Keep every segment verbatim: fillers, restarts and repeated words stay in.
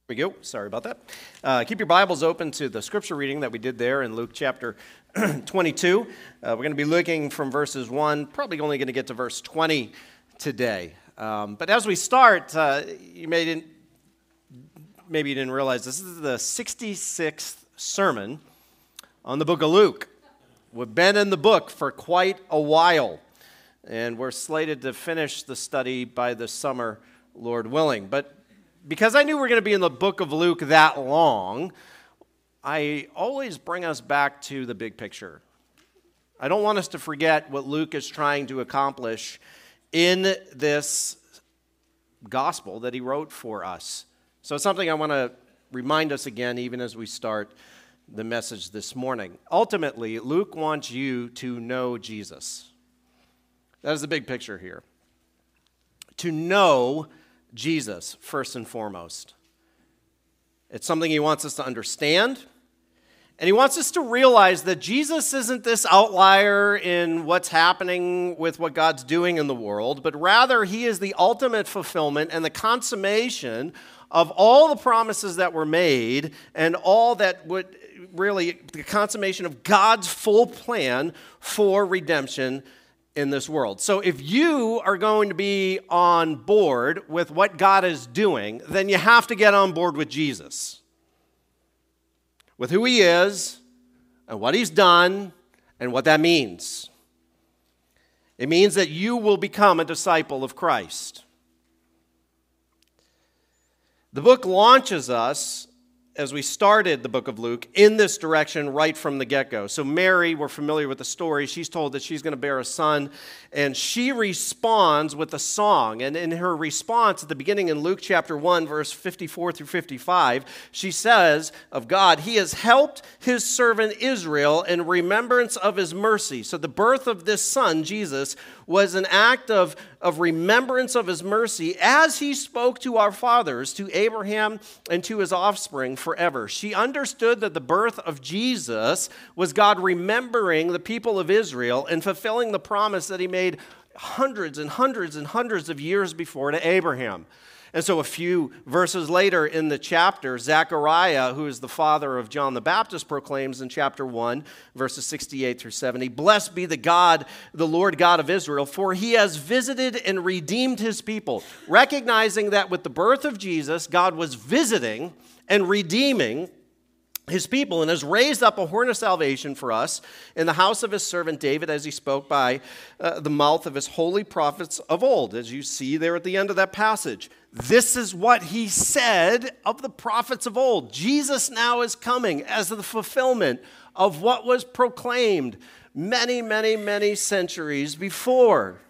we go. Sorry about that. Uh, keep your Bibles open to the scripture reading that we did there in Luke chapter twenty-two. Uh, we're going to be looking from verses one, probably only going to get to verse twenty today. Um, but as we start, uh, you may didn't, maybe you didn't realize this is the sixty-sixth sermon on the book of Luke. We've been in the book for quite a while, and we're slated to finish the study by the summer, Lord willing. But because I knew we were going to be in the book of Luke that long, I always bring us back to the big picture. I don't want us to forget what Luke is trying to accomplish in this gospel that he wrote for us. So it's something I want to remind us again, even as we start the message this morning. Ultimately, Luke wants you to know Jesus. That is the big picture here. To know Jesus, first and foremost. It's something he wants us to understand, and he wants us to realize that Jesus isn't this outlier in what's happening with what God's doing in the world, but rather he is the ultimate fulfillment and the consummation of all the promises that were made and all that would really, the consummation of God's full plan for redemption in this world. So if you are going to be on board with what God is doing, then you have to get on board with Jesus, with who he is and what he's done and what that means. It means that you will become a disciple of Christ. The book launches us, as we started the book of Luke, in this direction right from the get-go. So Mary, we're familiar with the story. She's told that she's going to bear a son, and she responds with a song. And in her response at the beginning in Luke chapter one, verse fifty-four through fifty-five, she says of God, he has helped his servant Israel in remembrance of his mercy. So the birth of this son, Jesus, was an act of, of remembrance of his mercy as he spoke to our fathers, to Abraham and to his offspring forever. She understood that the birth of Jesus was God remembering the people of Israel and fulfilling the promise that he made hundreds and hundreds and hundreds of years before to Abraham. And so a few verses later in the chapter, Zechariah, who is the father of John the Baptist, proclaims in chapter one, verses sixty-eight through seventy, "Blessed be the God, the Lord God of Israel, for he has visited and redeemed his people," recognizing that with the birth of Jesus, God was visiting and redeeming his people, and has raised up a horn of salvation for us in the house of his servant David, as he spoke by uh, the mouth of his holy prophets of old, as you see there at the end of that passage. This is what he said of the prophets of old. Jesus now is coming as the fulfillment of what was proclaimed many, many, many centuries before.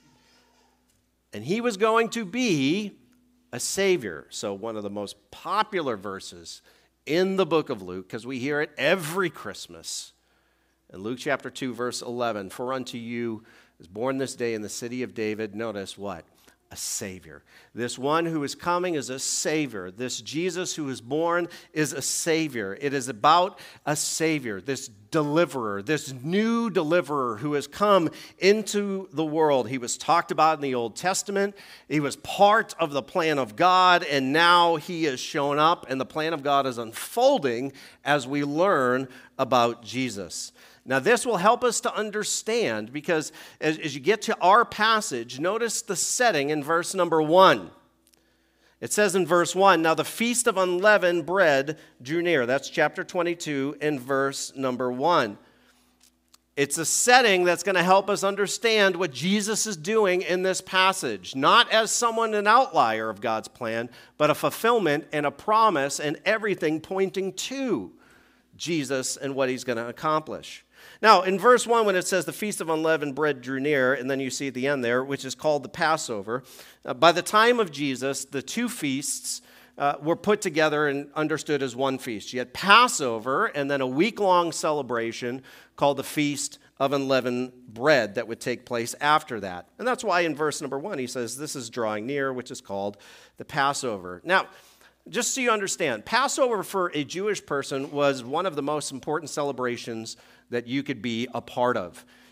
And he was going to be a Savior. So one of the most popular verses in the book of Luke, because we hear it every Christmas. In Luke chapter two, verse eleven, "For unto you is born this day in the city of David," notice what? A Savior. This one who is coming is a Savior. This Jesus who is born is a Savior. It is about a Savior, this deliverer, this new deliverer who has come into the world. He was talked about in the Old Testament. He was part of the plan of God, and now he has shown up, and the plan of God is unfolding as we learn about Jesus. Now, this will help us to understand, because as, as you get to our passage, notice the setting in verse number one. It says in verse one, "Now the feast of unleavened bread drew near." That's chapter twenty-two in verse number one. It's a setting that's going to help us understand what Jesus is doing in this passage, not as someone, an outlier of God's plan, but a fulfillment and a promise and everything pointing to Jesus and what he's going to accomplish. Now, in verse one, when it says the feast of unleavened bread drew near, and then you see at the end there, which is called the Passover, uh, by the time of Jesus, the two feasts uh, were put together and understood as one feast. You had Passover and then a week-long celebration called the Feast of Unleavened Bread that would take place after that. And that's why in verse number one, he says this is drawing near, which is called the Passover. Now, just so you understand, Passover for a Jewish person was one of the most important celebrations that you could be a part of.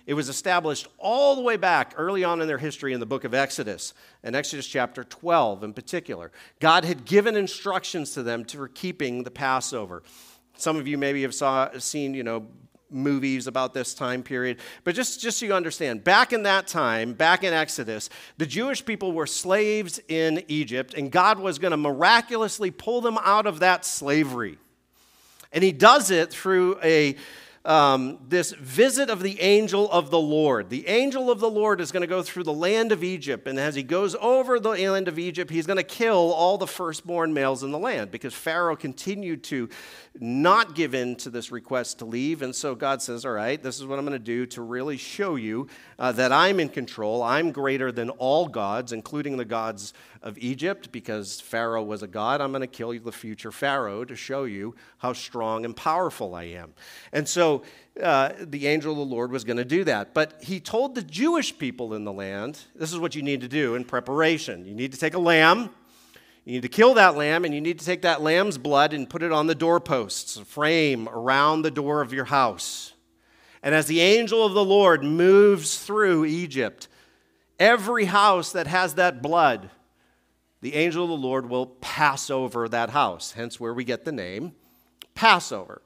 It was established all the way back early on in their history in the book of Exodus, in Exodus chapter twelve in particular. God had given instructions to them for keeping the Passover. Some of you maybe have saw, seen, you know, movies about this time period. But just, just so you understand, back in that time, back in Exodus, the Jewish people were slaves in Egypt, and God was going to miraculously pull them out of that slavery. And he does it through a um, this visit of the angel of the Lord. The angel of the Lord is going to go through the land of Egypt, and as he goes over the land of Egypt, he's going to kill all the firstborn males in the land because Pharaoh continued to not give in to this request to leave. And so God says, all right, this is what I'm going to do to really show you uh, that I'm in control. I'm greater than all gods, including the gods of Egypt, because Pharaoh was a god. I'm going to kill the future Pharaoh to show you how strong and powerful I am. And so uh, the angel of the Lord was going to do that. But he told the Jewish people in the land, this is what you need to do in preparation. You need to take a lamb. You need to kill that lamb, and you need to take that lamb's blood and put it on the doorposts, a frame around the door of your house. And as the angel of the Lord moves through Egypt, every house that has that blood, the angel of the Lord will pass over that house, hence where we get the name Passover.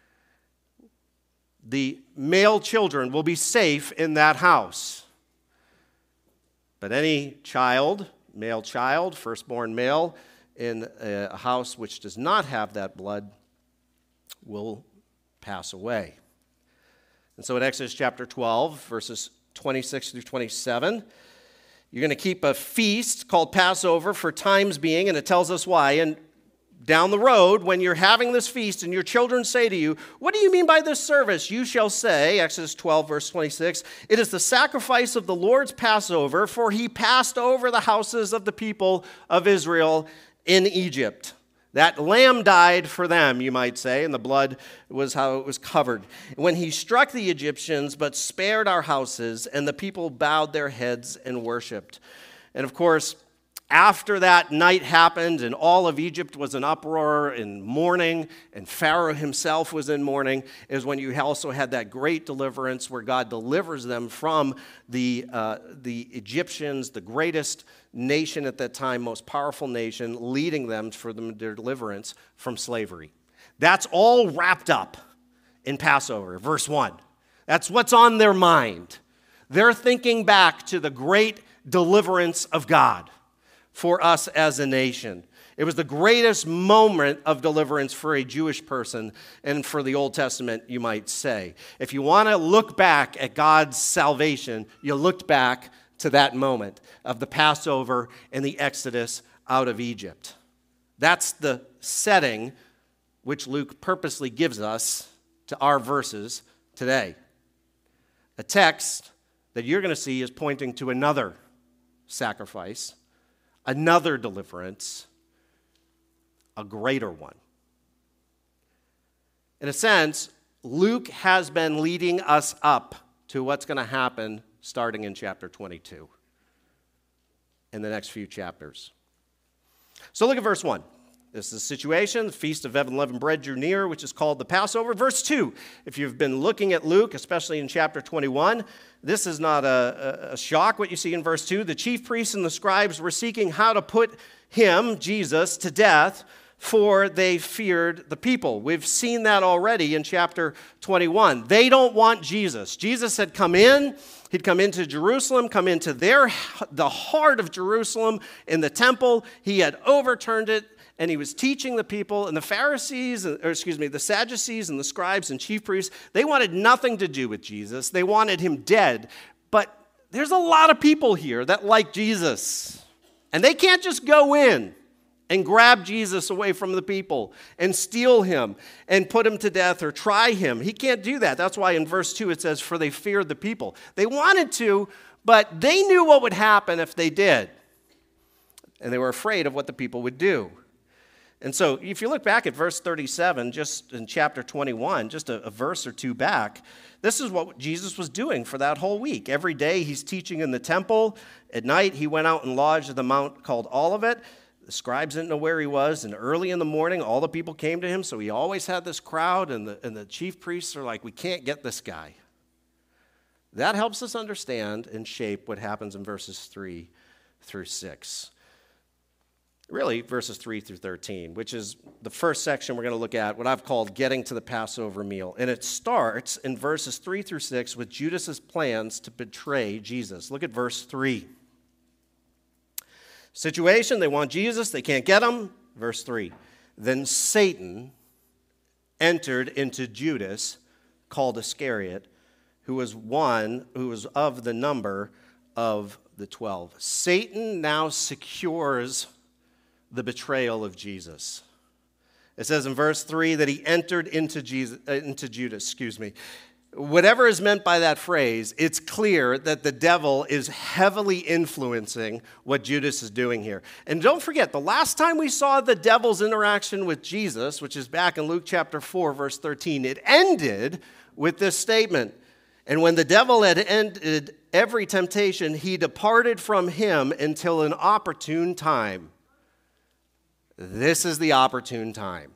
The male children will be safe in that house. But any child, male child, firstborn male, in a house which does not have that blood will pass away. And so in Exodus chapter twelve, verses twenty-six through twenty-seven, you're going to keep a feast called Passover for times being, and it tells us why. And down the road, when you're having this feast and your children say to you, what do you mean by this service? You shall say, Exodus twelve, verse twenty-six, it is the sacrifice of the Lord's Passover, for he passed over the houses of the people of Israel in Egypt. That lamb died for them, you might say, and the blood was how it was covered. When he struck the Egyptians, but spared our houses, and the people bowed their heads and worshiped. And of course, after that night happened and all of Egypt was in uproar and mourning, and Pharaoh himself was in mourning, is when you also had that great deliverance where God delivers them from the, uh, the Egyptians, the greatest nation at that time, most powerful nation, leading them for their deliverance from slavery. That's all wrapped up in Passover, verse one. That's what's on their mind. They're thinking back to the great deliverance of God for us as a nation. It was the greatest moment of deliverance for a Jewish person and for the Old Testament, you might say. If you want to look back at God's salvation, you looked back to that moment of the Passover and the Exodus out of Egypt. That's the setting which Luke purposely gives us to our verses today. A text that you're going to see is pointing to another sacrifice, another deliverance, a greater one. In a sense, Luke has been leading us up to what's going to happen starting in chapter twenty-two, in the next few chapters. So look at verse one. This is the situation. The Feast of Unleavened Bread drew near, which is called the Passover. Verse two, if you've been looking at Luke, especially in chapter twenty-one, this is not a, a, a shock what you see in verse two. The chief priests and the scribes were seeking how to put him, Jesus, to death, for they feared the people. We've seen that already in chapter twenty-one. They don't want Jesus. Jesus had come in. He'd come into Jerusalem, come into their the heart of Jerusalem in the temple. He had overturned it, and he was teaching the people. And the Pharisees, or excuse me, the Sadducees and the scribes and chief priests, they wanted nothing to do with Jesus. They wanted him dead. But there's a lot of people here that like Jesus, and they can't just go in and grab Jesus away from the people and steal him and put him to death or try him. He can't do that. That's why in verse two it says, for they feared the people. They wanted to, but they knew what would happen if they did. And they were afraid of what the people would do. And so if you look back at verse thirty-seven, just in chapter twenty-one, just a, a verse or two back, this is what Jesus was doing for that whole week. Every day he's teaching in the temple. At night he went out and lodged at the mount called Olivet. The scribes didn't know where he was, and early in the morning, all the people came to him, so he always had this crowd, and the, and the chief priests are like, we can't get this guy. That helps us understand and shape what happens in verses three through six. Really, verses three through thirteen, which is the first section we're going to look at, what I've called getting to the Passover meal. And it starts in verses three through six with Judas's plans to betray Jesus. Look at verse three. Situation, they want Jesus, they can't get him. Verse three. Then Satan entered into Judas, called Iscariot, who was one who was of the number of the twelve. Satan now secures the betrayal of Jesus. It says in verse three that he entered into Jesus, uh, into Judas, excuse me. Whatever is meant by that phrase, it's clear that the devil is heavily influencing what Judas is doing here. And don't forget, the last time we saw the devil's interaction with Jesus, which is back in Luke chapter four, verse thirteen, it ended with this statement. And when the devil had ended every temptation, he departed from him until an opportune time. This is the opportune time.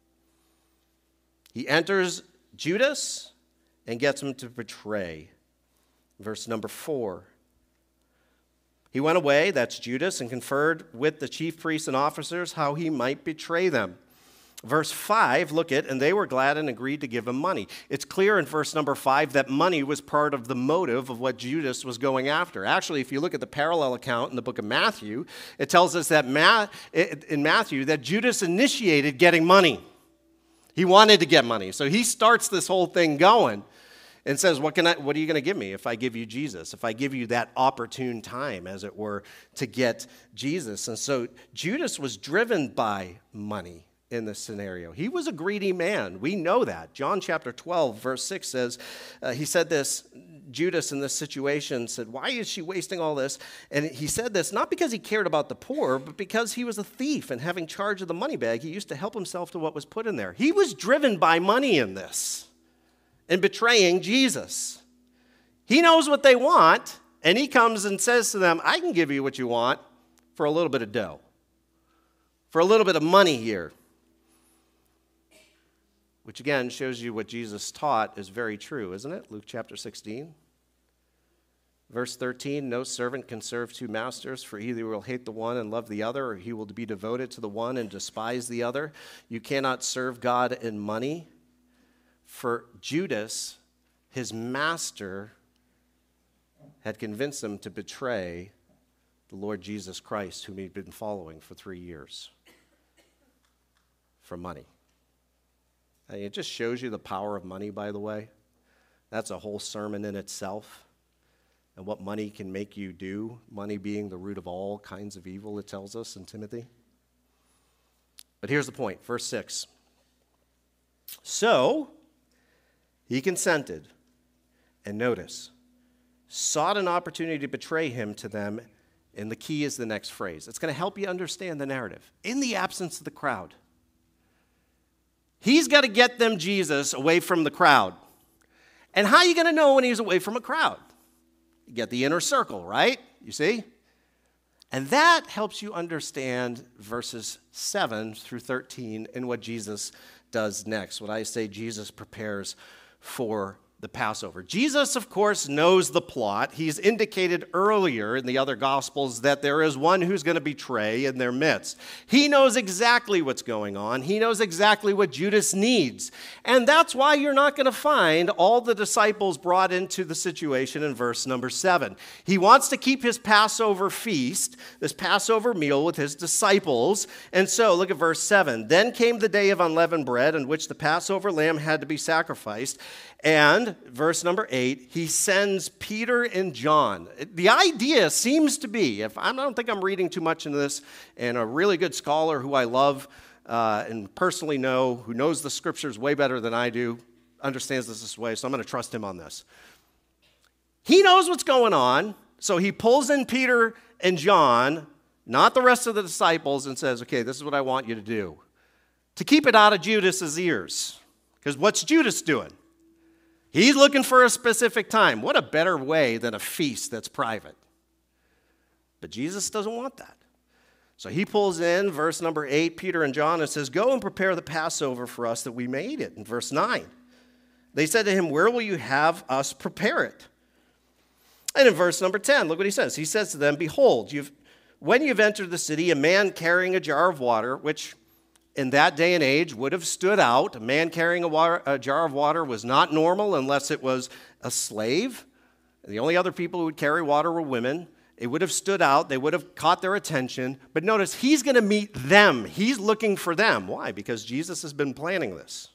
He enters Judas and gets him to betray. Verse number four. He went away, that's Judas, and conferred with the chief priests and officers how he might betray them. Verse five, look at, and they were glad and agreed to give him money. It's clear in verse number five that money was part of the motive of what Judas was going after. Actually, if you look at the parallel account in the book of Matthew, it tells us that Ma- in Matthew that Judas initiated getting money. He wanted to get money. So he starts this whole thing going and says, what can I, what are you going to give me if I give you Jesus? If I give you that opportune time, as it were, to get Jesus. And so Judas was driven by money in this scenario. He was a greedy man. We know that. John chapter twelve, verse six says, uh, he said this, Judas in this situation said, why is she wasting all this? And he said this not because he cared about the poor, but because he was a thief, and having charge of the money bag, he used to help himself to what was put in there. He was driven by money in this, in betraying Jesus. He knows what they want, and he comes and says to them, I can give you what you want for a little bit of dough, for a little bit of money here. Which again shows you what Jesus taught is very true, isn't it? Luke chapter sixteen. Verse thirteen, no servant can serve two masters, for either he will hate the one and love the other, or he will be devoted to the one and despise the other. You cannot serve God and money. For Judas, his master, had convinced him to betray the Lord Jesus Christ, whom he'd been following for three years, for money. And it just shows you the power of money, by the way. That's a whole sermon in itself. And what money can make you do, money being the root of all kinds of evil, it tells us in Timothy. But here's the point, verse six. So he consented, and notice, sought an opportunity to betray him to them, and the key is the next phrase. It's going to help you understand the narrative. In the absence of the crowd. He's got to get them Jesus away from the crowd. And how are you going to know when he's away from a crowd? You get the inner circle, right? You see? And that helps you understand verses seven through thirteen and what Jesus does next. What I say Jesus prepares for the Passover. Jesus, of course, knows the plot. He's indicated earlier in the other Gospels that there is one who's going to betray in their midst. He knows exactly what's going on. He knows exactly what Judas needs. And that's why you're not going to find all the disciples brought into the situation in verse number seven. He wants to keep his Passover feast, this Passover meal with his disciples. And so, look at verse seven. Then came the day of unleavened bread in which the Passover lamb had to be sacrificed. And verse number eight, he sends Peter and John. The idea seems to be, if I don't think I'm reading too much into this, and a really good scholar who I love uh, and personally know, who knows the scriptures way better than I do, understands this this way, so I'm going to trust him on this. He knows what's going on, so he pulls in Peter and John, not the rest of the disciples, and says, okay, this is what I want you to do. To keep it out of Judas's ears. Because what's Judas doing? He's looking for a specific time. What a better way than a feast that's private. But Jesus doesn't want that. So he pulls in verse number eight, Peter and John, and says, go and prepare the Passover for us that we may eat it. In verse nine, they said to him, where will you have us prepare it? And in verse number ten, look what he says. He says to them, behold, you've, when you've entered the city, a man carrying a jar of water, which in that day and age would have stood out. A man carrying a, water, a jar of water was not normal unless it was a slave. The only other people who would carry water were women. It would have stood out. They would have caught their attention. But notice, he's going to meet them. He's looking for them. Why? Because Jesus has been planning this.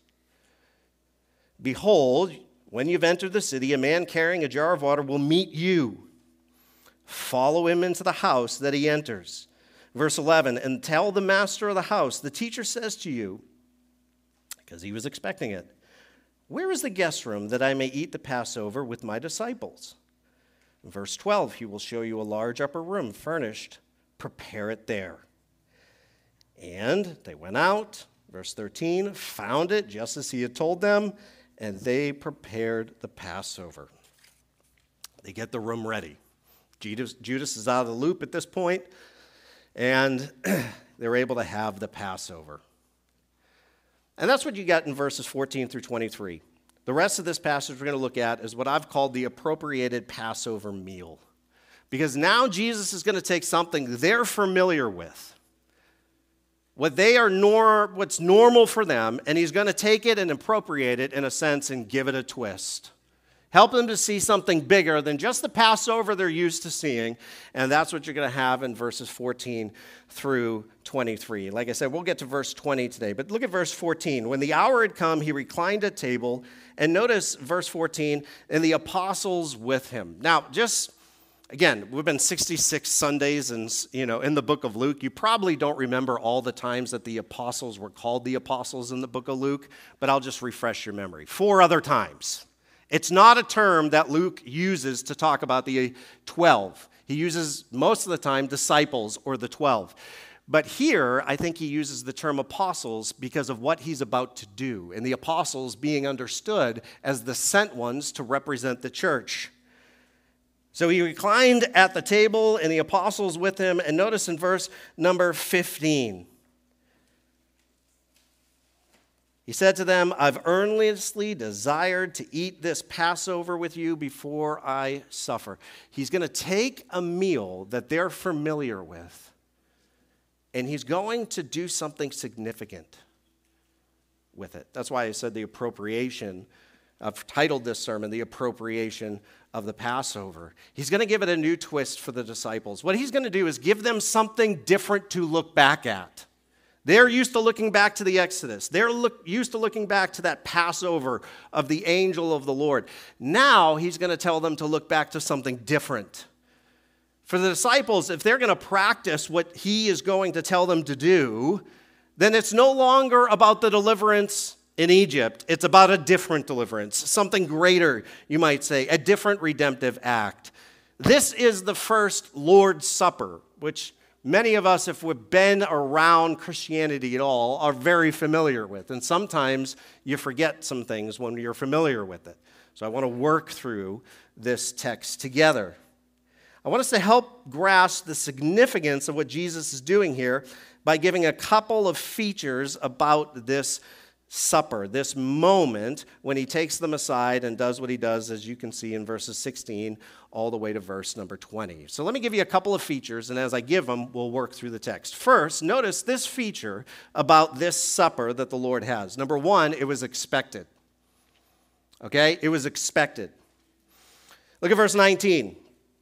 Behold, when you've entered the city, a man carrying a jar of water will meet you. Follow him into the house that he enters. Verse eleven, and tell the master of the house, the teacher says to you, because he was expecting it, where is the guest room that I may eat the Passover with my disciples? Verse twelve, he will show you a large upper room furnished. Prepare it there. And they went out, verse thirteen, found it just as he had told them, and they prepared the Passover. They get the room ready. Judas, Judas is out of the loop at this point, and they're able to have the Passover. And that's what you got in verses fourteen through twenty-three. The rest of this passage we're going to look at is what I've called the appropriated Passover meal. Because now Jesus is going to take something they're familiar with, what they are nor, what's normal for them, and he's going to take it and appropriate it in a sense and give it a twist. Help them to see something bigger than just the Passover they're used to seeing, and that's what you're going to have in verses fourteen through twenty-three. Like I said, we'll get to verse twenty today, but look at verse fourteen. When the hour had come, he reclined at table, and notice verse fourteen, and the apostles with him. Now, just, again, we've been sixty-six Sundays in, you know, in the book of Luke. You probably don't remember all the times that the apostles were called the apostles in the book of Luke, but I'll just refresh your memory. Four other times. It's not a term that Luke uses to talk about the twelve. He uses most of the time disciples or the twelve. But here, I think he uses the term apostles because of what he's about to do, and the apostles being understood as the sent ones to represent the church. So he reclined at the table, and the apostles with him, and notice in verse number fifteen. He said to them, I've earnestly desired to eat this Passover with you before I suffer. He's going to take a meal that they're familiar with, and he's going to do something significant with it. That's why I said the appropriation. I've titled this sermon, The Appropriation of the Passover. He's going to give it a new twist for the disciples. What he's going to do is give them something different to look back at. They're used to looking back to the Exodus. They're look, used to looking back to that Passover of the angel of the Lord. Now he's going to tell them to look back to something different. For the disciples, if they're going to practice what he is going to tell them to do, then it's no longer about the deliverance in Egypt. It's about a different deliverance, something greater, you might say, a different redemptive act. This is the first Lord's Supper, which many of us, if we've been around Christianity at all, are very familiar with. And sometimes you forget some things when you're familiar with it. So I want to work through this text together. I want us to help grasp the significance of what Jesus is doing here by giving a couple of features about this supper, this moment when he takes them aside and does what he does, as you can see in verses sixteen all the way to verse number twenty. So let me give you a couple of features, and as I give them, we'll work through the text. First, notice this feature about this supper that the Lord has. Number one, it was expected. Okay? It was expected. Look at verse nineteen.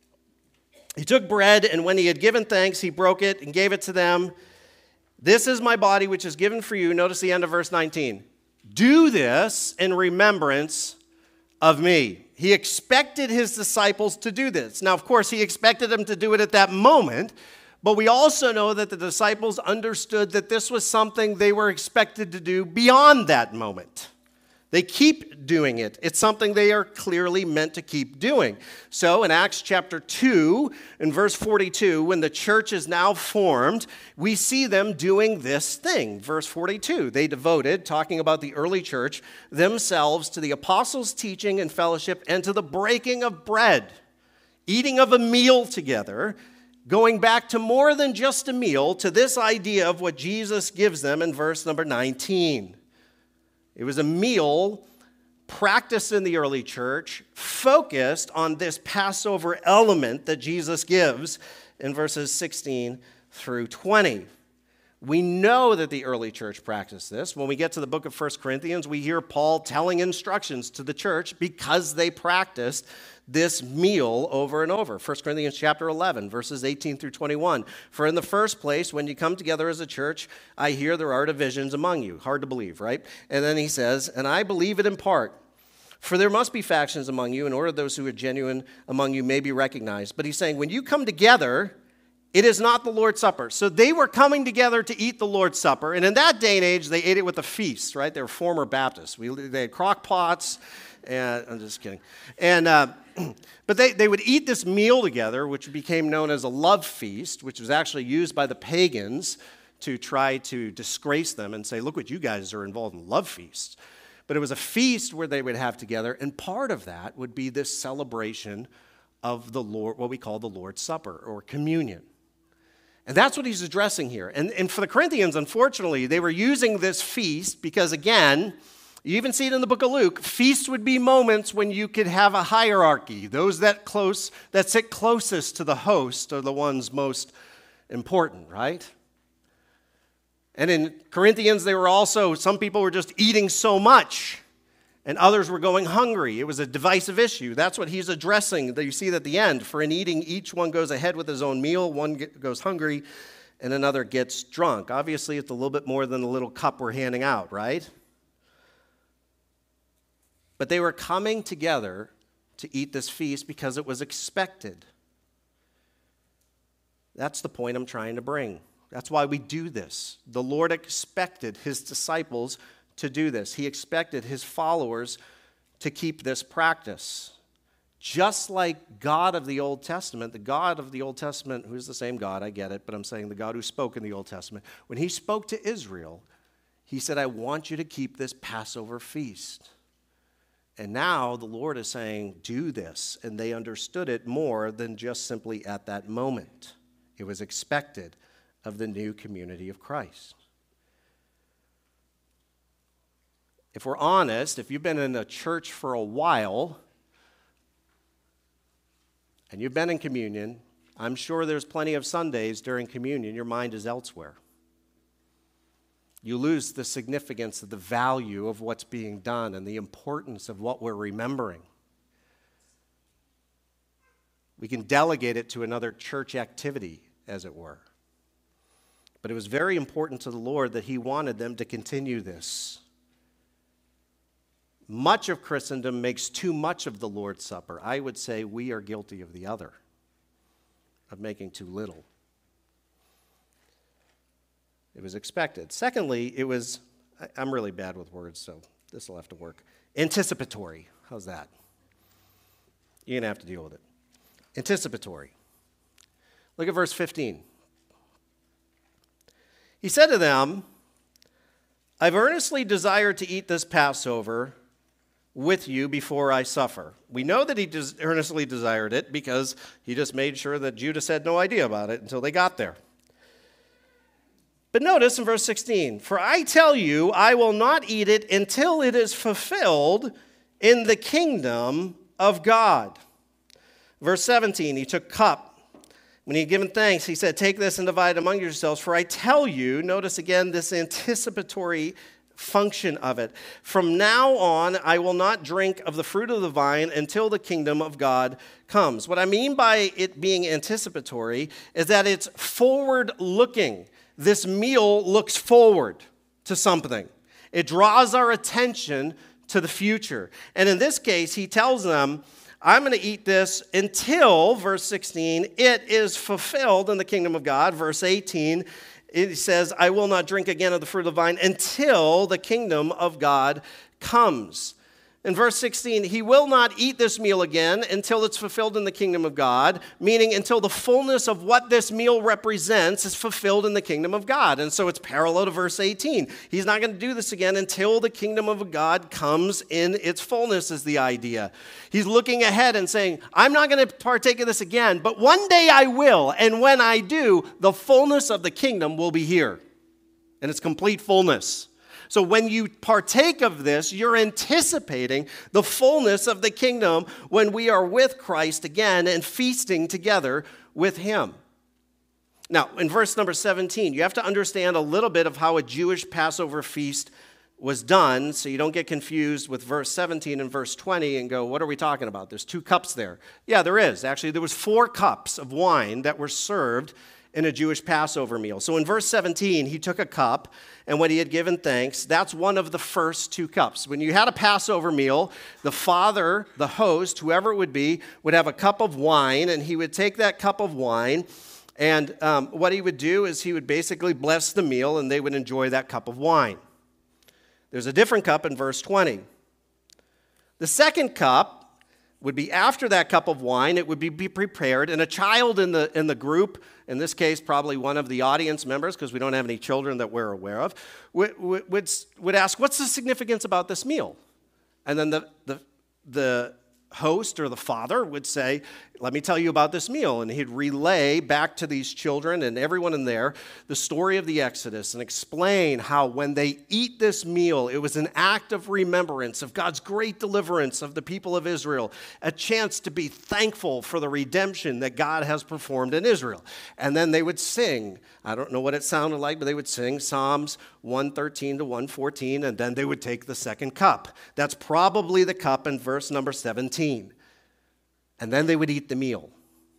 He took bread, and when he had given thanks, he broke it and gave it to them. This is my body, which is given for you. Notice the end of verse nineteen. Do this in remembrance of me. He expected his disciples to do this. Now, of course, he expected them to do it at that moment, but we also know that the disciples understood that this was something they were expected to do beyond that moment. They keep doing it. It's something they are clearly meant to keep doing. So in Acts chapter two, in verse forty-two, when the church is now formed, we see them doing this thing. Verse forty-two, they devoted, talking about the early church, themselves to the apostles' teaching and fellowship and to the breaking of bread, eating of a meal together, going back to more than just a meal, to this idea of what Jesus gives them in verse number nineteen. It was a meal practiced in the early church focused on this Passover element that Jesus gives in verses sixteen through twenty. We know that the early church practiced this. When we get to the book of First Corinthians, we hear Paul telling instructions to the church because they practiced this meal over and over. First Corinthians chapter eleven, verses eighteen through twenty-one. For in the first place, when you come together as a church, I hear there are divisions among you. Hard to believe, right? And then he says, and I believe it in part. For there must be factions among you in order those who are genuine among you may be recognized. But he's saying, when you come together, it is not the Lord's Supper. So they were coming together to eat the Lord's Supper. And in that day and age, they ate it with a feast, right? They were former Baptists. We, they had crock pots. And I'm just kidding. And uh, but they, they would eat this meal together, which became known as a love feast, which was actually used by the pagans to try to disgrace them and say, look what you guys are involved in, love feasts. But it was a feast where they would have together, and part of that would be this celebration of the Lord, what we call the Lord's Supper or communion. And that's what he's addressing here. And, and for the Corinthians, unfortunately, they were using this feast because, again, you even see it in the book of Luke, feasts would be moments when you could have a hierarchy. Those that close that sit closest to the host are the ones most important, right? And in Corinthians, they were also, some people were just eating so much, and others were going hungry. It was a divisive issue. That's what he's addressing. You see that at the end. For in eating, each one goes ahead with his own meal. One goes hungry, and another gets drunk. Obviously, it's a little bit more than the little cup we're handing out, right? But they were coming together to eat this feast because it was expected. That's the point I'm trying to bring. That's why we do this. The Lord expected his disciples to do this. He expected his followers to keep this practice. Just like God of the Old Testament, the God of the Old Testament, who's the same God, I get it, but I'm saying the God who spoke in the Old Testament, when he spoke to Israel, he said, I want you to keep this Passover feast. And now the Lord is saying, do this. And they understood it more than just simply at that moment. It was expected of the new community of Christ. If we're honest, if you've been in a church for a while and you've been in communion, I'm sure there's plenty of Sundays during communion your mind is elsewhere. You lose the significance of the value of what's being done and the importance of what we're remembering. We can delegate it to another church activity, as it were. But it was very important to the Lord that he wanted them to continue this. Much of Christendom makes too much of the Lord's Supper. I would say we are guilty of the other, of making too little. It was expected. Secondly, it was, I'm really bad with words, so this will have to work. Anticipatory. How's that? You're going to have to deal with it. Anticipatory. Look at verse fifteen. He said to them, I've earnestly desired to eat this Passover with you before I suffer. We know that he des- earnestly desired it because he just made sure that Judas had no idea about it until they got there. But notice in verse sixteen, for I tell you, I will not eat it until it is fulfilled in the kingdom of God. Verse seventeen, he took cup. When he had given thanks, he said, take this and divide it among yourselves, for I tell you, notice again this anticipatory function of it. From now on, I will not drink of the fruit of the vine until the kingdom of God comes. What I mean by it being anticipatory is that it's forward-looking. This meal looks forward to something. It draws our attention to the future. And in this case, he tells them, I'm going to eat this until, verse sixteen, it is fulfilled in the kingdom of God. Verse eighteen, it says, I will not drink again of the fruit of the vine until the kingdom of God comes. In verse sixteen, he will not eat this meal again until it's fulfilled in the kingdom of God, meaning until the fullness of what this meal represents is fulfilled in the kingdom of God. And so it's parallel to verse eighteen. He's not going to do this again until the kingdom of God comes in its fullness is the idea. He's looking ahead and saying, I'm not going to partake of this again, but one day I will. And when I do, the fullness of the kingdom will be here in its complete fullness. So when you partake of this, you're anticipating the fullness of the kingdom when we are with Christ again and feasting together with him. Now, in verse number seventeen, you have to understand a little bit of how a Jewish Passover feast was done, so you don't get confused with verse seventeen and verse twenty and go, what are we talking about? There's two cups there. Yeah, there is. Actually, there was four cups of wine that were served in a Jewish Passover meal. So in verse seventeen, he took a cup, and when he had given thanks, that's one of the first two cups. When you had a Passover meal, the father, the host, whoever it would be, would have a cup of wine, and he would take that cup of wine, and um, what he would do is he would basically bless the meal, and they would enjoy that cup of wine. There's a different cup in verse twenty. The second cup would be after that cup of wine. It would be, be prepared, and a child in the, in the group, in this case probably one of the audience members, because we don't have any children that we're aware of, would, would, would ask, what's the significance about this meal? And then the, the, the host or the father would say, let me tell you about this meal. And he'd relay back to these children and everyone in there the story of the Exodus and explain how when they eat this meal, it was an act of remembrance of God's great deliverance of the people of Israel, a chance to be thankful for the redemption that God has performed in Israel. And then they would sing, I don't know what it sounded like, but they would sing Psalms one thirteen to one fourteen, and then they would take the second cup. That's probably the cup in verse number seventeen. And then they would eat the meal.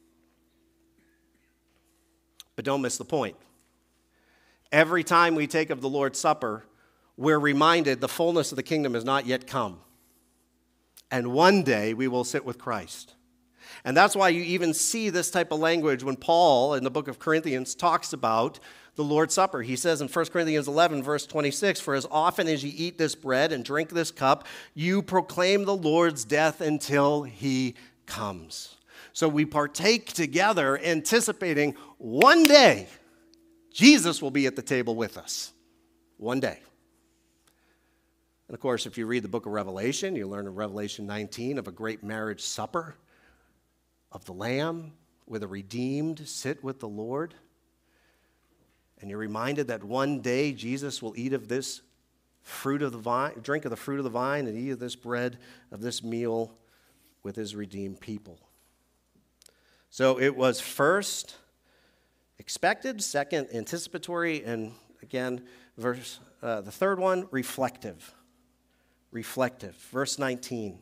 But don't miss the point. Every time we take of the Lord's Supper, we're reminded the fullness of the kingdom has not yet come. And one day we will sit with Christ. And that's why you even see this type of language when Paul in the book of Corinthians talks about the Lord's Supper. He says in First Corinthians eleven, verse twenty-six, for as often as you eat this bread and drink this cup, you proclaim the Lord's death until he comes. So we partake together, anticipating one day Jesus will be at the table with us. One day. And of course, if you read the book of Revelation, you learn in Revelation nineteen of a great marriage supper of the Lamb where the redeemed sit with the Lord. And you're reminded that one day Jesus will eat of this fruit of the vine, drink of the fruit of the vine, and eat of this bread of this meal with his redeemed people. So it was first expected, second anticipatory, and again, verse uh, the third one, reflective. Reflective. Verse nineteen.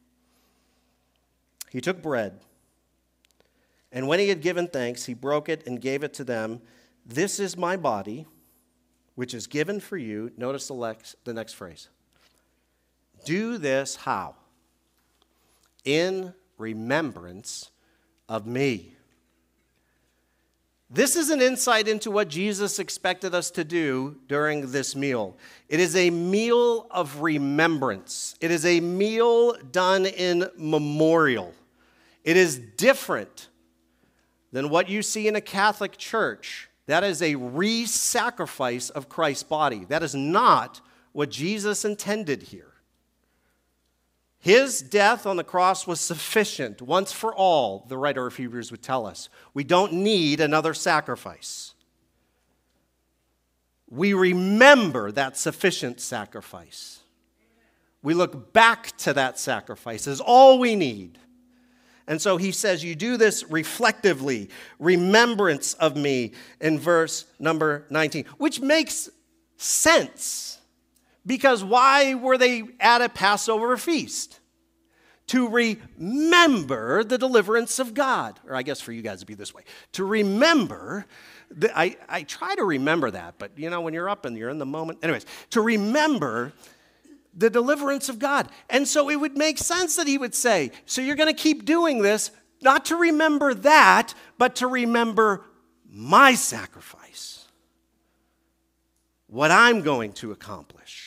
He took bread, and when he had given thanks, he broke it and gave it to them. This is my body, which is given for you. Notice the, lex, the next phrase. Do this how? In remembrance of me. This is an insight into what Jesus expected us to do during this meal. It is a meal of remembrance. It is a meal done in memorial. It is different than what you see in a Catholic church. That is a re-sacrifice of Christ's body. That is not what Jesus intended here. His death on the cross was sufficient once for all, the writer of Hebrews would tell us. We don't need another sacrifice. We remember that sufficient sacrifice. We look back to that sacrifice as all we need. And so he says, you do this reflectively, remembrance of me, in verse number nineteen, which makes sense. Because why were they at a Passover feast? To remember the deliverance of God. Or I guess for you guys it'd be this way. To remember, the, I, I try to remember that, but you know, when you're up and you're in the moment. Anyways, to remember the deliverance of God. And so it would make sense that he would say, so you're going to keep doing this, not to remember that, but to remember my sacrifice. What I'm going to accomplish.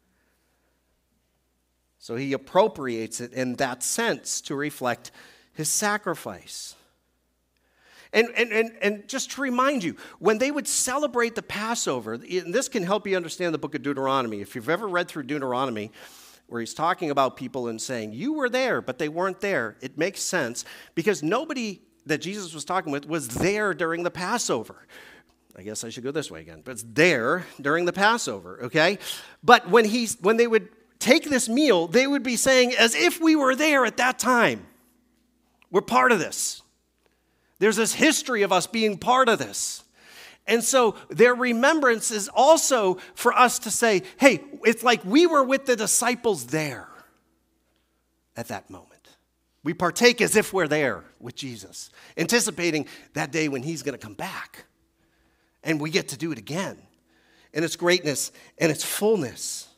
So he appropriates it in that sense to reflect his sacrifice. And, and, and, and just to remind you, when they would celebrate the Passover, and this can help you understand the book of Deuteronomy. If you've ever read through Deuteronomy, where he's talking about people and saying, you were there, but they weren't there, it makes sense because nobody that Jesus was talking with was there during the Passover. I guess I should go this way again. But it's there during the Passover, okay? But when he, when they would take this meal, they would be saying, as if we were there at that time. We're part of this. There's this history of us being part of this. And so their remembrance is also for us to say, hey, it's like we were with the disciples there at that moment. We partake as if we're there with Jesus, anticipating that day when he's going to come back. And we get to do it again in its greatness and its fullness.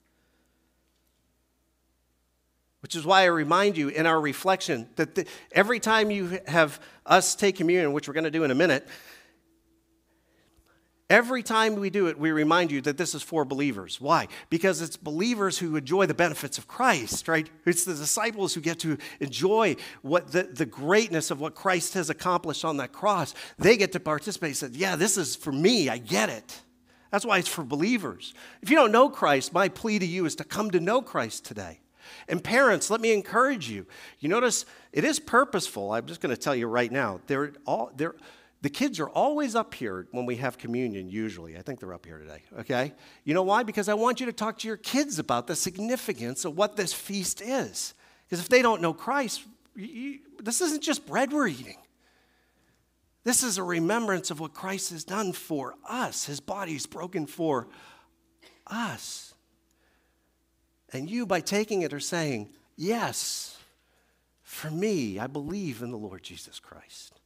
Which is why I remind you in our reflection that the, every time you have us take communion, which we're going to do in a minute, every time we do it, we remind you that this is for believers. Why? Because it's believers who enjoy the benefits of Christ, right? It's the disciples who get to enjoy what the, the greatness of what Christ has accomplished on that cross. They get to participate and say, yeah, this is for me. I get it. That's why it's for believers. If you don't know Christ, my plea to you is to come to know Christ today. And parents, let me encourage you. You notice it is purposeful. I'm just going to tell you right now. They're all they're The kids are always up here when we have communion, usually. I think they're up here today, okay? You know why? Because I want you to talk to your kids about the significance of what this feast is. Because if they don't know Christ, you, this isn't just bread we're eating. This is a remembrance of what Christ has done for us. His body's broken for us. And you, by taking it, are saying, yes, for me, I believe in the Lord Jesus Christ.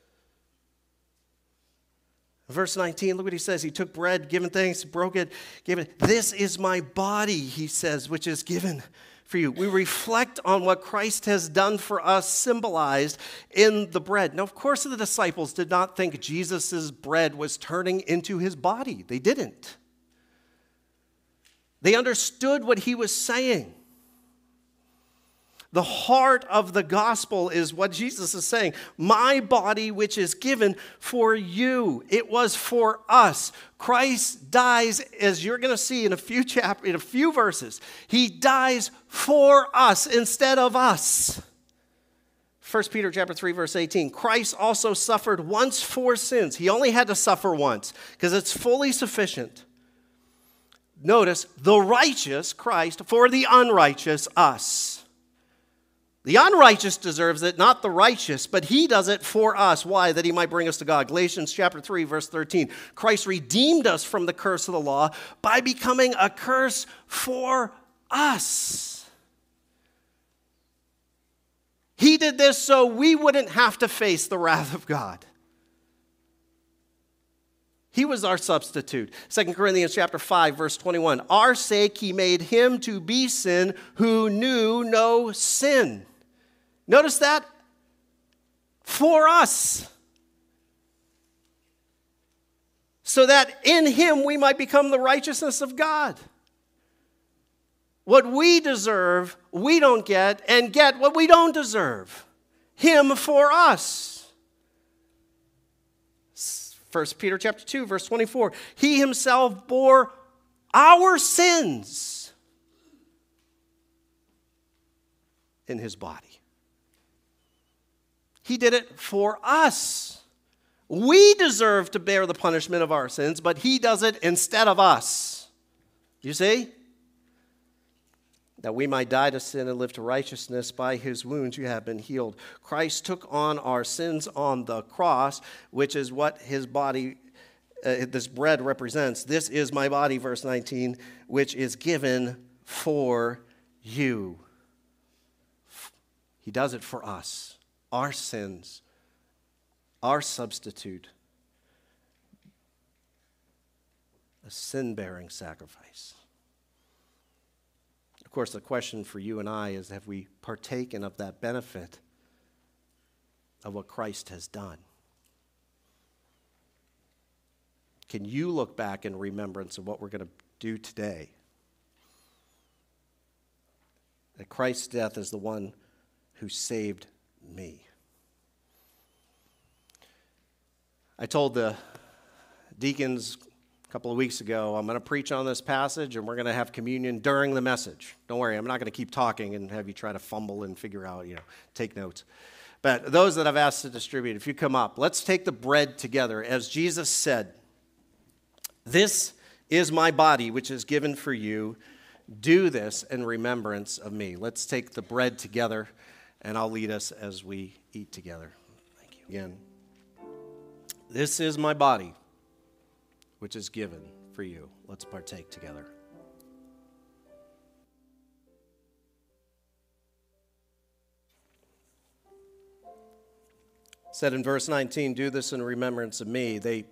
Verse nineteen, look what he says. He took bread, given thanks, broke it, gave it. This is my body, he says, which is given for you. We reflect on what Christ has done for us, symbolized in the bread. Now, of course, the disciples did not think Jesus' bread was turning into his body. They didn't. They understood what he was saying. The heart of the gospel is what Jesus is saying. My body, which is given for you. It was for us. Christ dies, as you're going to see in a few chapters, in a few verses. He dies for us instead of us. First Peter chapter three, verse eighteen. Christ also suffered once for sins. He only had to suffer once because it's fully sufficient. Notice, the righteous Christ for the unrighteous us. The unrighteous deserves it, not the righteous, but he does it for us. Why? That he might bring us to God. Galatians chapter three, verse thirteen. Christ redeemed us from the curse of the law by becoming a curse for us. He did this so we wouldn't have to face the wrath of God. He was our substitute. Second Corinthians chapter five, verse twenty-one. Our sake he made him to be sin who knew no sin. Notice that? For us. So that in him we might become the righteousness of God. What we deserve, we don't get, and get what we don't deserve. Him for us. First Peter chapter two, verse twenty-four. He himself bore our sins in his body. He did it for us. We deserve to bear the punishment of our sins, but he does it instead of us. You see? That we might die to sin and live to righteousness. By his wounds you have been healed. Christ took on our sins on the cross, which is what his body, uh, this bread represents. This is my body, verse nineteen, which is given for you. He does it for us. Our sins. Our substitute. A sin-bearing sacrifice. Of course, the question for you and I is, have we partaken of that benefit of what Christ has done? Can you look back in remembrance of what we're going to do today? That Christ's death is the one who saved me. I told the deacons a couple of weeks ago, I'm going to preach on this passage and we're going to have communion during the message. Don't worry, I'm not going to keep talking and have you try to fumble and figure out, you know, take notes. But those that I've asked to distribute, if you come up, let's take the bread together. As Jesus said, This is my body, which is given for you. Do this in remembrance of me. Let's take the bread together, and I'll lead us as we eat together. Thank you. Again, this is my body, which is given for you. Let's partake together. Said in verse nineteen, do this in remembrance of me. They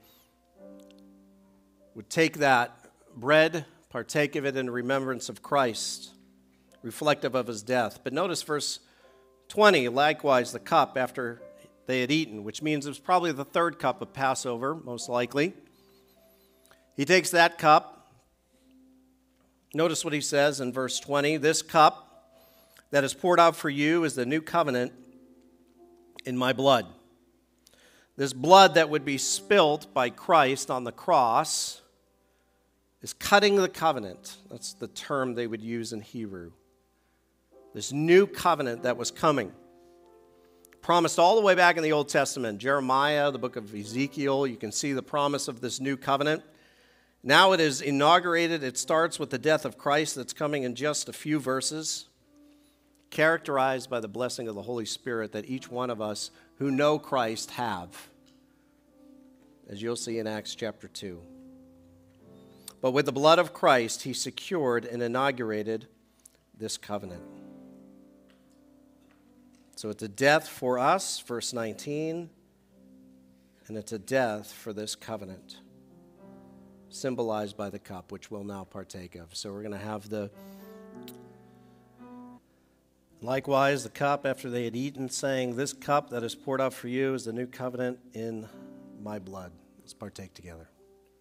would take that bread, partake of it in remembrance of Christ, reflective of his death. But notice verse twenty, likewise the cup after they had eaten, which means it was probably the third cup of Passover, most likely. He takes that cup. Notice what he says in verse twenty, this cup that is poured out for you is the new covenant in my blood. This blood that would be spilt by Christ on the cross is cutting the covenant. That's the term they would use in Hebrew. This new covenant that was coming. Promised all the way back in the Old Testament. Jeremiah, the book of Ezekiel, you can see the promise of this new covenant. Now it is inaugurated. It starts with the death of Christ that's coming in just a few verses, characterized by the blessing of the Holy Spirit that each one of us who know Christ have, as you'll see in Acts chapter two. But with the blood of Christ, he secured and inaugurated this covenant. So it's a death for us, verse nineteen, and it's a death for this covenant, symbolized by the cup, which we'll now partake of. So we're going to have the likewise, the cup after they had eaten, saying, this cup that is poured out for you is the new covenant in my blood. Let's partake together.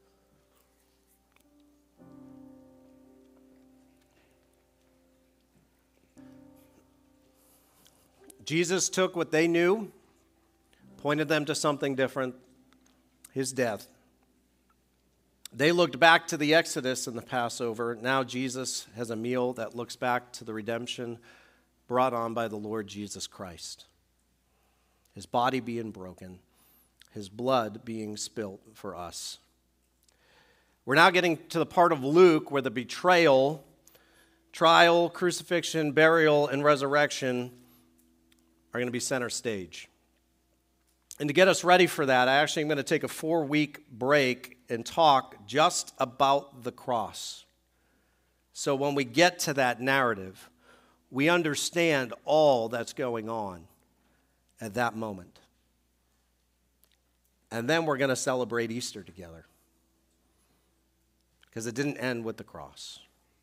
Jesus took what they knew, pointed them to something different, his death. They looked back to the Exodus and the Passover. Now Jesus has a meal that looks back to the redemption brought on by the Lord Jesus Christ. His body being broken, his blood being spilt for us. We're now getting to the part of Luke where the betrayal, trial, crucifixion, burial, and resurrection are going to be center stage. And to get us ready for that, I actually am going to take a four-week break and talk just about the cross. So when we get to that narrative, we understand all that's going on at that moment. And then we're going to celebrate Easter together, because it didn't end with the cross.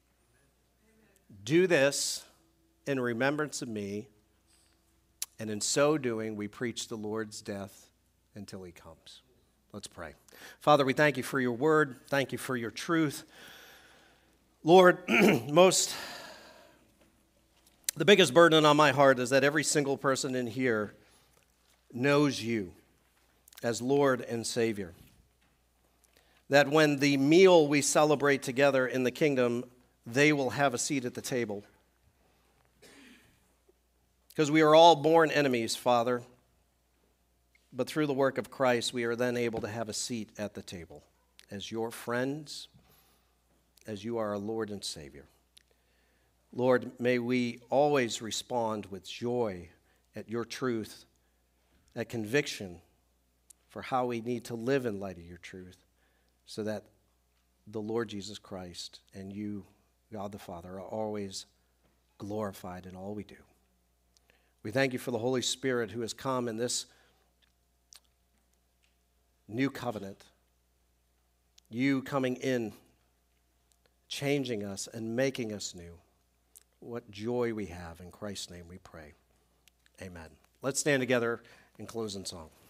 Do this in remembrance of me, and in so doing, we preach the Lord's death until he comes. Let's pray. Father, we thank you for your word. Thank you for your truth. Lord, most... the biggest burden on my heart is that every single person in here knows you as Lord and Savior. That when the meal we celebrate together in the kingdom, they will have a seat at the table. Because we are all born enemies, Father, but through the work of Christ, we are then able to have a seat at the table as your friends, as you are our Lord and Savior. Lord, may we always respond with joy at your truth, at conviction for how we need to live in light of your truth, so that the Lord Jesus Christ and you, God the Father, are always glorified in all we do. We thank you for the Holy Spirit who has come in this new covenant, you coming in, changing us and making us new. What joy we have. In Christ's name we pray. Amen. Let's stand together and close in song.